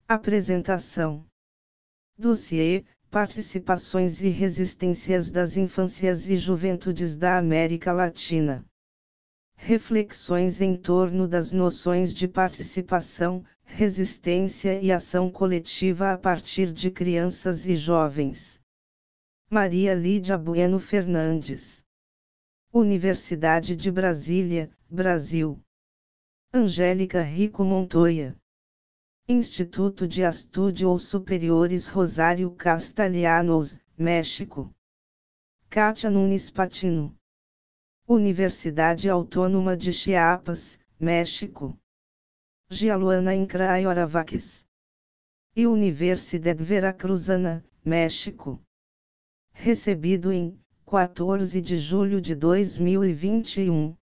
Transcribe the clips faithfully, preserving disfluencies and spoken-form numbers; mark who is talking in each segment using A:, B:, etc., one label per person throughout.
A: Apresentação. Dossiê: Participações e Resistências das Infâncias e Juventudes da América Latina. Reflexões em torno das noções de participação, resistência e ação coletiva a partir de crianças e jovens. Maria Lídia Bueno Fernandes. Universidade de Brasília, Brasil. Angélica Rico Montoya. Instituto de Estudos Superiores Rosário Castellanos, México. Kátia Nunes Patino. Universidade Autônoma de Chiapas, México. Gialuana Incra Vaques. E Universidade Veracruzana, México. Recebido em quatorze de julho de dois mil e vinte e um.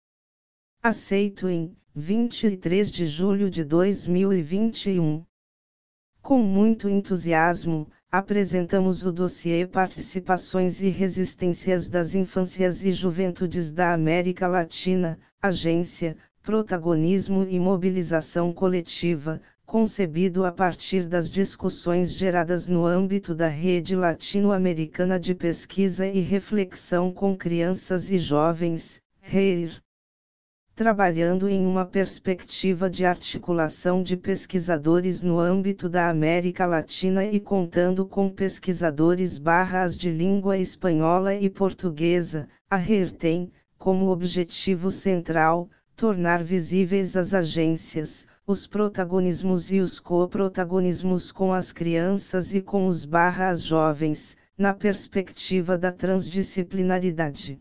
A: Aceito em vinte e três de julho de dois mil e vinte e um. Com muito entusiasmo, apresentamos o dossiê Participações e Resistências das Infâncias e Juventudes da América Latina, Agência, Protagonismo e Mobilização Coletiva, concebido a partir das discussões geradas no âmbito da Rede Latino-Americana de Pesquisa e Reflexão com Crianças e Jovens, R E I R. Trabalhando em uma perspectiva de articulação de pesquisadores no âmbito da América Latina e contando com pesquisadores barras de língua espanhola e portuguesa, a R E I R tem, como objetivo central, tornar visíveis as agências, os protagonismos e os coprotagonismos com as crianças e com os barras jovens, na perspectiva da transdisciplinaridade.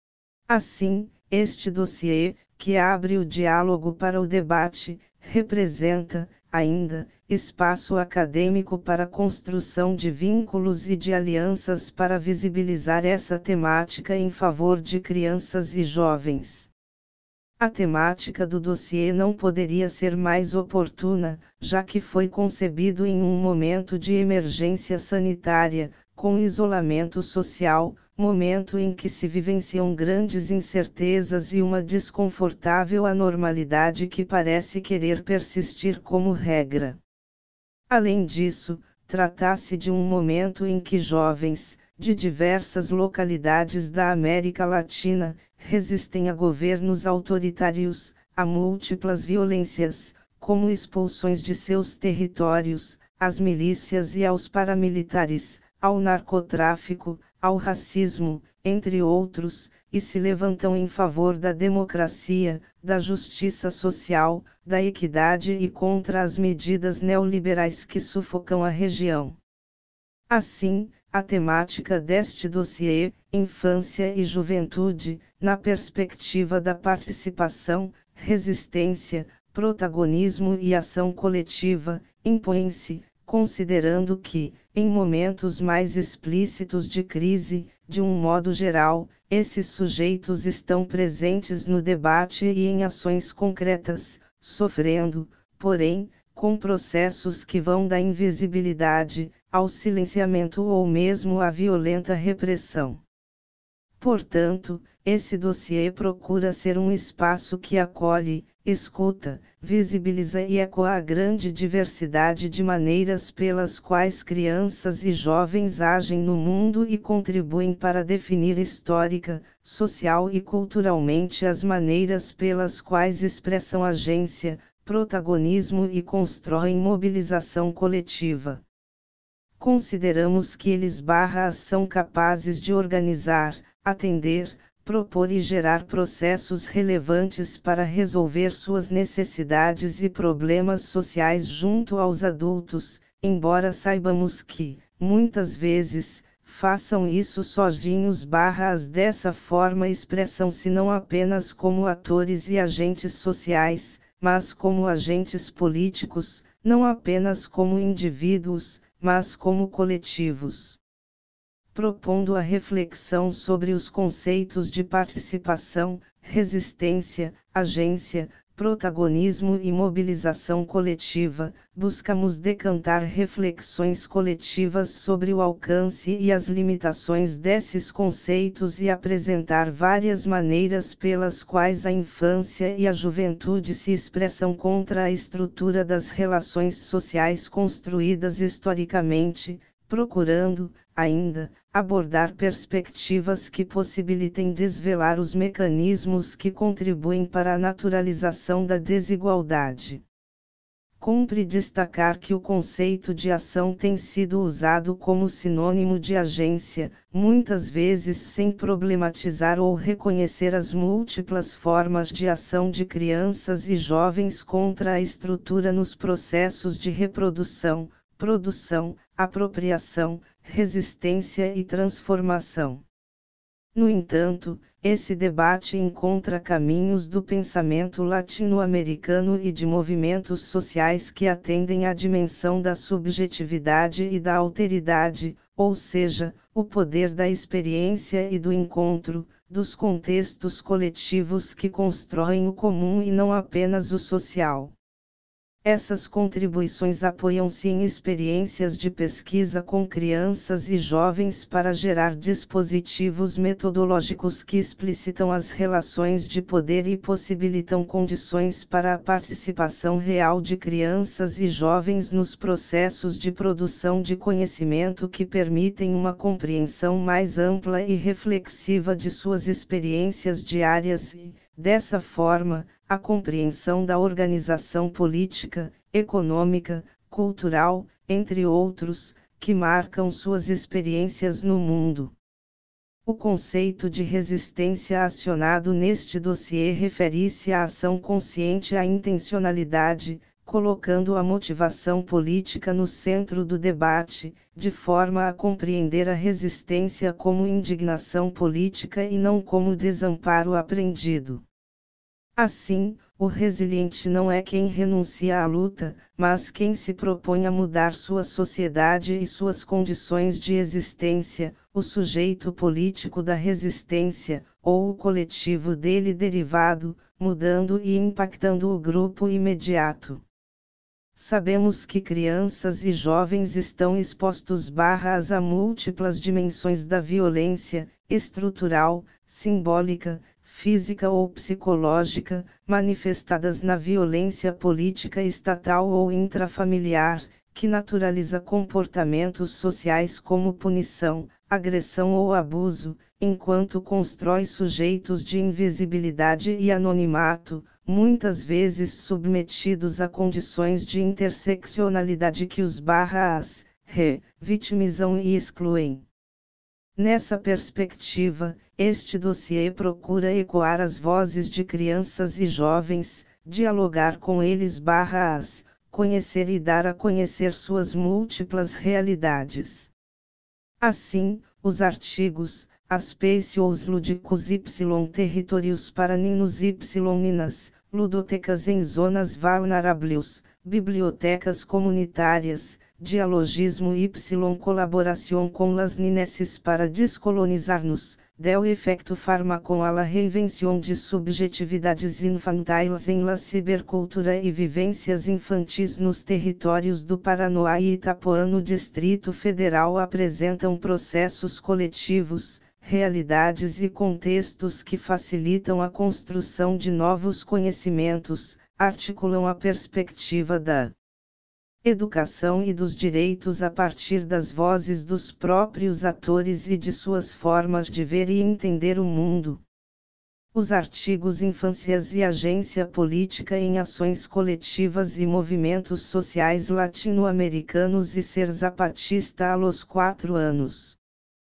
A: Assim, este dossiê, que abre o diálogo para o debate, representa, ainda, espaço acadêmico para a construção de vínculos e de alianças para visibilizar essa temática em favor de crianças e jovens. A temática do dossiê não poderia ser mais oportuna, já que foi concebido em um momento de emergência sanitária, com isolamento social, momento em que se vivenciam grandes incertezas e uma desconfortável anormalidade que parece querer persistir como regra. Além disso, trata-se de um momento em que jovens, de diversas localidades da América Latina, resistem a governos autoritários, a múltiplas violências, como expulsões de seus territórios, às milícias e aos paramilitares, ao narcotráfico, ao racismo, entre outros, e se levantam em favor da democracia, da justiça social, da equidade e contra as medidas neoliberais que sufocam a região. Assim, a temática deste dossiê, Infância e Juventude, na perspectiva da participação, resistência, protagonismo e ação coletiva, impõe-se, considerando que, em momentos mais explícitos de crise, de um modo geral, esses sujeitos estão presentes no debate e em ações concretas, sofrendo, porém, com processos que vão da invisibilidade, ao silenciamento ou mesmo à violenta repressão. Portanto, esse dossiê procura ser um espaço que acolhe, escuta, visibiliza e ecoa a grande diversidade de maneiras pelas quais crianças e jovens agem no mundo e contribuem para definir histórica, social e culturalmente as maneiras pelas quais expressam agência, protagonismo e constroem mobilização coletiva. Consideramos que eles barras são capazes de organizar, atender, propor e gerar processos relevantes para resolver suas necessidades e problemas sociais junto aos adultos, embora saibamos que, muitas vezes, façam isso sozinhos barras dessa forma expressam-se não apenas como atores e agentes sociais, mas como agentes políticos, não apenas como indivíduos, mas como coletivos. Propondo a reflexão sobre os conceitos de participação, resistência, agência, protagonismo e mobilização coletiva, buscamos decantar reflexões coletivas sobre o alcance e as limitações desses conceitos e apresentar várias maneiras pelas quais a infância e a juventude se expressam contra a estrutura das relações sociais construídas historicamente, procurando, ainda, abordar perspectivas que possibilitem desvelar os mecanismos que contribuem para a naturalização da desigualdade. Cumpre destacar que o conceito de ação tem sido usado como sinônimo de agência, muitas vezes sem problematizar ou reconhecer as múltiplas formas de ação de crianças e jovens contra a estrutura nos processos de reprodução, produção, apropriação, resistência e transformação. No entanto, esse debate encontra caminhos do pensamento latino-americano e de movimentos sociais que atendem à dimensão da subjetividade e da alteridade, ou seja, o poder da experiência e do encontro, dos contextos coletivos que constroem o comum e não apenas o social. Essas contribuições apoiam-se em experiências de pesquisa com crianças e jovens para gerar dispositivos metodológicos que explicitam as relações de poder e possibilitam condições para a participação real de crianças e jovens nos processos de produção de conhecimento que permitem uma compreensão mais ampla e reflexiva de suas experiências diárias e, dessa forma, a compreensão da organização política, econômica, cultural, entre outros, que marcam suas experiências no mundo. O conceito de resistência acionado neste dossiê refere-se à ação consciente à intencionalidade, colocando a motivação política no centro do debate, de forma a compreender a resistência como indignação política e não como desamparo aprendido. Assim, o resiliente não é quem renuncia à luta, mas quem se propõe a mudar sua sociedade e suas condições de existência, o sujeito político da resistência, ou o coletivo dele derivado, mudando e impactando o grupo imediato. Sabemos que crianças e jovens estão expostos barras a múltiplas dimensões da violência, estrutural, simbólica, física ou psicológica, manifestadas na violência política estatal ou intrafamiliar, que naturaliza comportamentos sociais como punição, agressão ou abuso, enquanto constrói sujeitos de invisibilidade e anonimato, muitas vezes submetidos a condições de interseccionalidade que os barras, re-vitimizam e excluem. Nessa perspectiva, este dossiê procura ecoar as vozes de crianças e jovens, dialogar com eles barras, conhecer e dar a conhecer suas múltiplas realidades. Assim, os artigos, Space ou os lúdicos y territórios para ninos y ninas, ludotecas em zonas vulneráveis, bibliotecas comunitárias, dialogismo y colaboração com las nineses para descolonizar-nos, del efecto fármaco a la reinvenção de subjetividades infantis em la cibercultura e vivências infantis nos territórios do Paraná e Itapuã no Distrito Federal apresentam processos coletivos, realidades e contextos que facilitam a construção de novos conhecimentos, articulam a perspectiva da educação e dos direitos a partir das vozes dos próprios atores e de suas formas de ver e entender o mundo. Os artigos Infâncias e Agência Política em Ações Coletivas e Movimentos Sociais Latino-Americanos e Ser Zapatista a los quatro anos.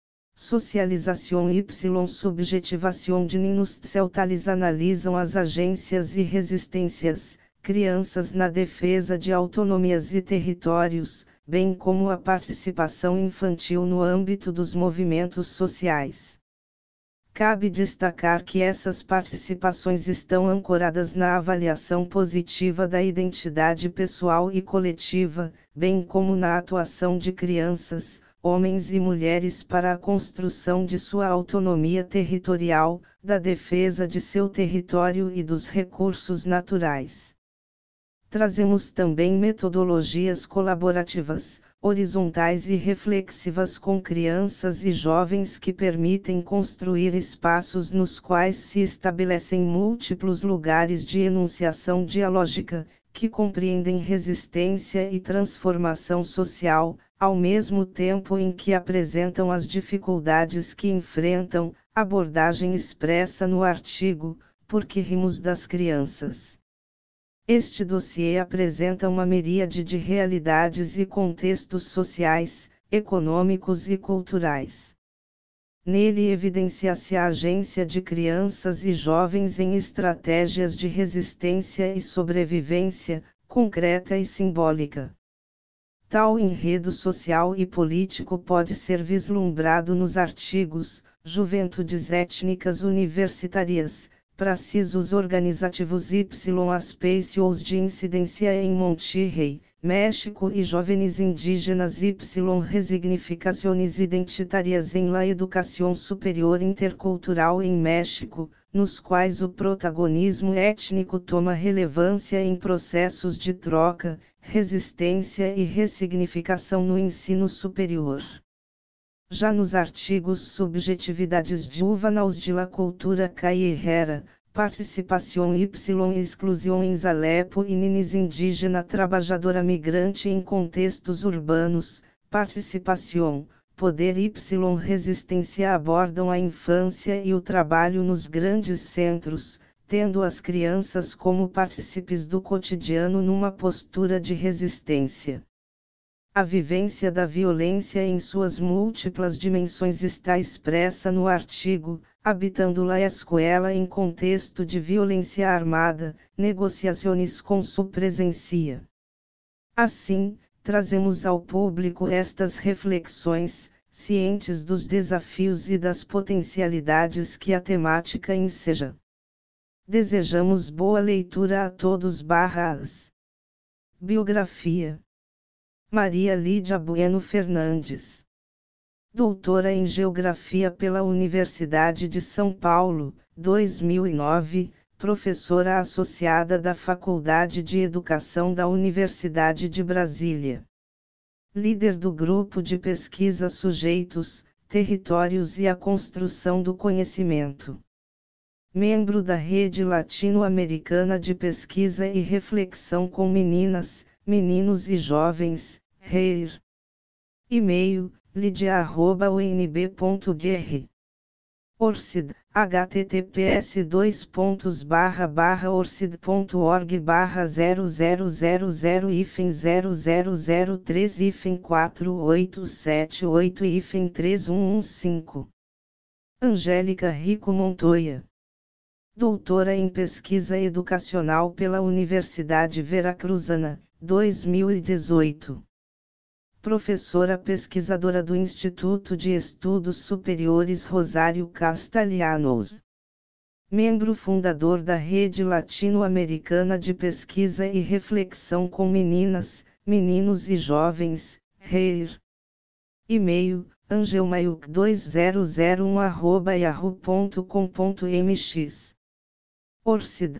A: Socialização y subjetivação de ninos celtales analisam as agências e resistências, crianças na defesa de autonomias e territórios, bem como a participação infantil no âmbito dos movimentos sociais. Cabe destacar que essas participações estão ancoradas na avaliação positiva da identidade pessoal e coletiva, bem como na atuação de crianças, homens e mulheres para a construção de sua autonomia territorial, da defesa de seu território e dos recursos naturais. Trazemos também metodologias colaborativas, horizontais e reflexivas com crianças e jovens que permitem construir espaços nos quais se estabelecem múltiplos lugares de enunciação dialógica, que compreendem resistência e transformação social, ao mesmo tempo em que apresentam as dificuldades que enfrentam, abordagem expressa no artigo, Por que rimos das crianças. Este dossiê apresenta uma miríade de realidades e contextos sociais, econômicos e culturais. Nele evidencia-se a agência de crianças e jovens em estratégias de resistência e sobrevivência, concreta e simbólica. Tal enredo social e político pode ser vislumbrado nos artigos Juventudes Étnicas Universitárias, Processos Organizativos y Aspecios de Incidência em Monterrey, México e Jóvenes Indígenas y Resignificações Identitárias em la Educação Superior Intercultural em México, nos quais o protagonismo étnico toma relevância em processos de troca, resistência e ressignificação no ensino superior. Já nos artigos Subjetividades Juvenais de la Cultura Callejera, Participação y Exclusão em Alepo e Ninis Indígena Trabalhadora Migrante em Contextos Urbanos, Participação, Poder y Resistência abordam a infância e o trabalho nos grandes centros, tendo as crianças como partícipes do cotidiano numa postura de resistência. A vivência da violência em suas múltiplas dimensões está expressa no artigo, Habitando la Escuela em contexto de violência armada, negociações com su presencia. Assim, trazemos ao público estas reflexões, cientes dos desafios e das potencialidades que a temática enseja. Desejamos boa leitura a todos. Barras. Biografia. Maria Lídia Bueno Fernandes. Doutora em Geografia pela Universidade de São Paulo, dois mil e nove, professora associada da Faculdade de Educação da Universidade de Brasília. Líder do Grupo de Pesquisa Sujeitos, Territórios e a Construção do Conhecimento. Membro da Rede Latino-Americana de Pesquisa e Reflexão com Meninas, Meninos e Jovens, R E I R. E-mail, lidia arroba u n b ponto b r. Orcid, https dois pontos barra barra orcid ponto org barra zero zero zero zero hífen zero zero zero três hífen quatro oito sete oito hífen três um um cinco. Angélica Rico Montoya. Doutora em Pesquisa Educacional pela Universidade Veracruzana, dois mil e dezoito. Professora pesquisadora do Instituto de Estudos Superiores Rosário Castellanos. Membro fundador da Rede Latino-Americana de Pesquisa e Reflexão com Meninas, Meninos e Jovens, R E I R. E-mail, angelmaiuk dois zero zero um arroba yahoo ponto com ponto m x. Orcid,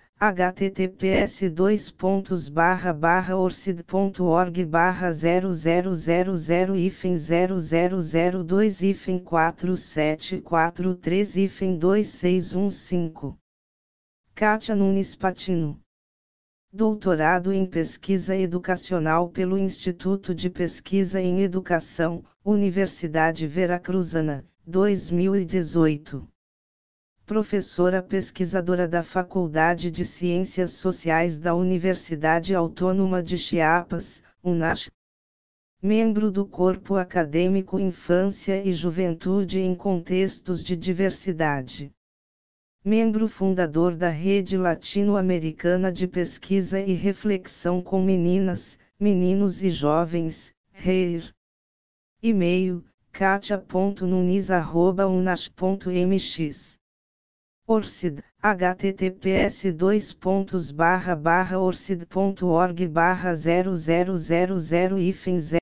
A: https dois pontos barra barra orcid ponto org barra zero zero zero zero hífen zero zero zero dois hífen quatro sete quatro três hífen dois seis um cinco. Kátia Nunes Patino. Doutorado em Pesquisa Educacional pelo Instituto de Pesquisa em Educação, Universidade Veracruzana, dois mil e dezoito. Professora pesquisadora da Faculdade de Ciências Sociais da Universidade Autônoma de Chiapas, UNACH. Membro do Corpo Acadêmico Infância e Juventude em Contextos de Diversidade. Membro fundador da Rede Latino-Americana de Pesquisa e Reflexão com Meninas, Meninos e Jovens, R E I R. E-mail, katia ponto nunes arroba unach ponto m x. Orcid, https dois pontos barra barra orcid ponto org barra zero zero zero zero hífen